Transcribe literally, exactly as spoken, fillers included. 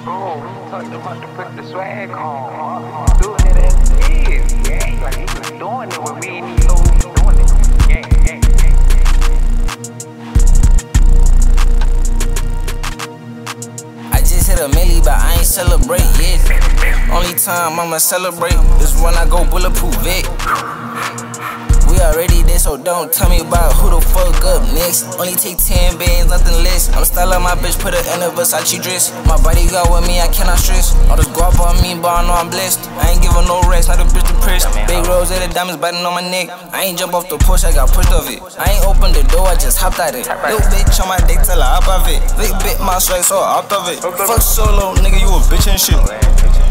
Bro, we told them to put the swag on. Doing it as it is, yeah. Like he was doing it when we ain't even know he was doing it. Yeah, yeah, yeah. I just hit a milli, but I ain't celebrate, yeah. Only time I'ma celebrate is when I go bulletproof Vic. We already there, so don't tell me about who the fuck up next. Only take ten bands, nothing less. I'm styling my bitch, put her in a Versace dress. My body got with me, I cannot stress. All this guap on me, but I know I'm blessed. I ain't giving no rest, not a bitch depressed. Big rose and the diamonds biting on my neck. I ain't jump off the porch, I got pushed off it. I ain't opened the door, I just hopped out it. Little bitch on my dick till I hop off it. Big bit my swag, so I hopped off it. Fuck solo, nigga, you a bitch and shit.